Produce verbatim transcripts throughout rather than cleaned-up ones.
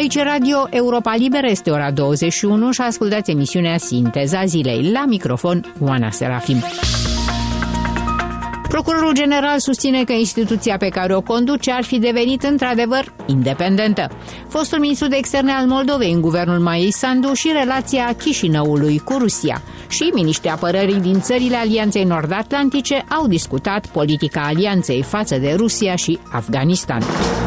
Aici Radio Europa Liberă, este ora douăzeci și unu și ascultați emisiunea Sinteza Zilei. La microfon, Oana Serafim. Procurorul general susține că instituția pe care o conduce ar fi devenit într-adevăr independentă. Fostul ministru de externe al Moldovei în guvernul Maiei Sandu și relația Chișinăului cu Rusia și miniștrii apărării din țările Alianței Nord-Atlantice au discutat politica alianței față de Rusia și Afganistan.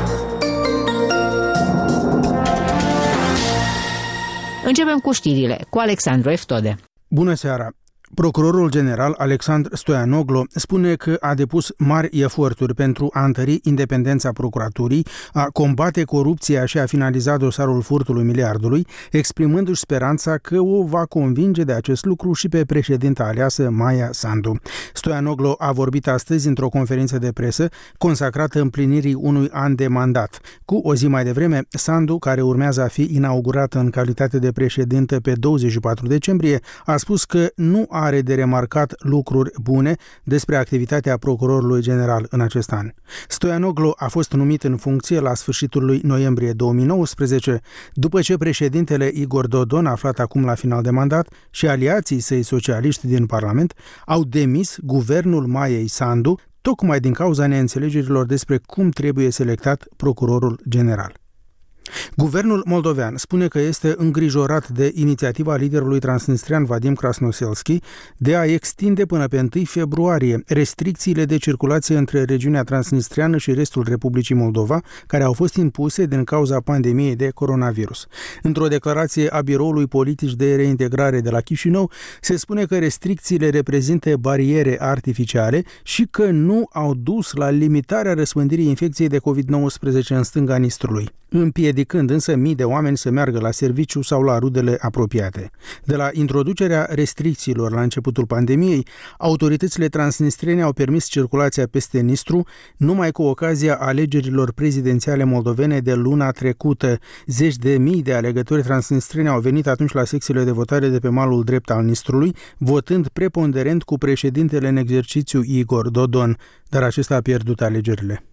Începem cu știrile, cu Alexandru Eftode. Bună seara! Procurorul general Alexandru Stoianoglo spune că a depus mari eforturi pentru a întări independența procuraturii, a combate corupția și a finaliza dosarul furtului miliardului, exprimându-și speranța că o va convinge de acest lucru și pe președinta aleasă Maia Sandu. Stoianoglo a vorbit astăzi într-o conferință de presă consacrată împlinirii unui an de mandat. Cu o zi mai devreme, Sandu, care urmează a fi inaugurată în calitate de președintă pe douăzeci și patru decembrie, a spus că nu a are de remarcat lucruri bune despre activitatea procurorului general în acest an. Stoianoglo a fost numit în funcție la sfârșitul lui noiembrie două mii nouăsprezece, după ce președintele Igor Dodon, aflat acum la final de mandat, și aliații săi socialiști din Parlament au demis guvernul Maiei Sandu, tocmai din cauza neînțelegerilor despre cum trebuie selectat procurorul general. Guvernul moldovean spune că este îngrijorat de inițiativa liderului transnistrian Vadim Krasnoselski de a extinde până pe întâi februarie restricțiile de circulație între regiunea transnistriană și restul Republicii Moldova, care au fost impuse din cauza pandemiei de coronavirus. Într-o declarație a Biroului Politici de Reintegrare de la Chișinău, se spune că restricțiile reprezintă bariere artificiale și că nu au dus la limitarea răspândirii infecției de covid nouăsprezece în stânga Nistrului, împiedicând însă mii de oameni să meargă la serviciu sau la rudele apropiate. De la introducerea restricțiilor la începutul pandemiei, autoritățile transnistriene au permis circulația peste Nistru numai cu ocazia alegerilor prezidențiale moldovene de luna trecută. Zeci de mii de alegători transnistrieni au venit atunci la secțiile de votare de pe malul drept al Nistrului, votând preponderent cu președintele în exercițiu Igor Dodon, dar acesta a pierdut alegerile.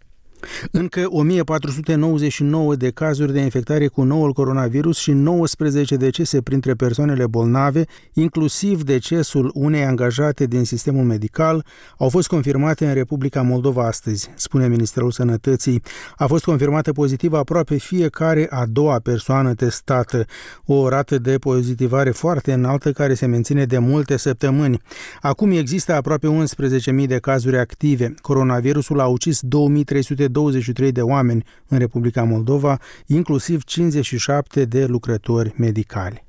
Încă o mie patru sute nouăzeci și nouă de cazuri de infectare cu noul coronavirus și nouăsprezece decese printre persoanele bolnave, inclusiv decesul unei angajate din sistemul medical, au fost confirmate în Republica Moldova astăzi, spune Ministerul Sănătății. A fost confirmată pozitivă aproape fiecare a doua persoană testată, o rată de pozitivare foarte înaltă care se menține de multe săptămâni. Acum există aproape unsprezece mii de cazuri active. Coronavirusul a ucis două mii trei sute douăzeci și trei de oameni în Republica Moldova, inclusiv cincizeci și șapte de lucrători medicali.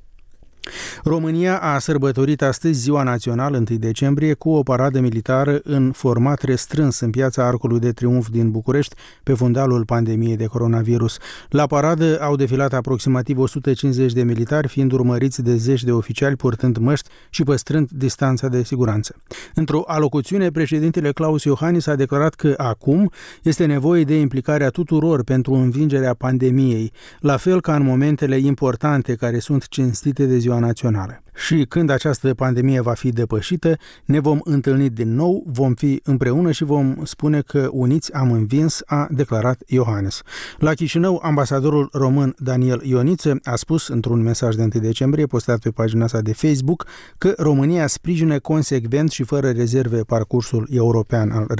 România a sărbătorit astăzi Ziua Națională întâi decembrie cu o paradă militară în format restrâns în Piața Arcului de Triunf din București pe fundalul pandemiei de coronavirus. La paradă au defilat aproximativ o sută cincizeci de militari, fiind urmăriți de zeci de oficiali purtând măști și păstrând distanța de siguranță. Într-o alocuțiune, președintele Claus Iohannis a declarat că acum este nevoie de implicarea tuturor pentru învingerea pandemiei, la fel ca în momentele importante care sunt cinstite de Ziua Națională. Și când această pandemie va fi depășită, ne vom întâlni din nou, vom fi împreună și vom spune că uniți am învins, a declarat Iohannis. La Chișinău, ambasadorul român Daniel Ioniță a spus într-un mesaj de întâi decembrie postat pe pagina sa de Facebook că România sprijină consecvent și fără rezerve parcursul european al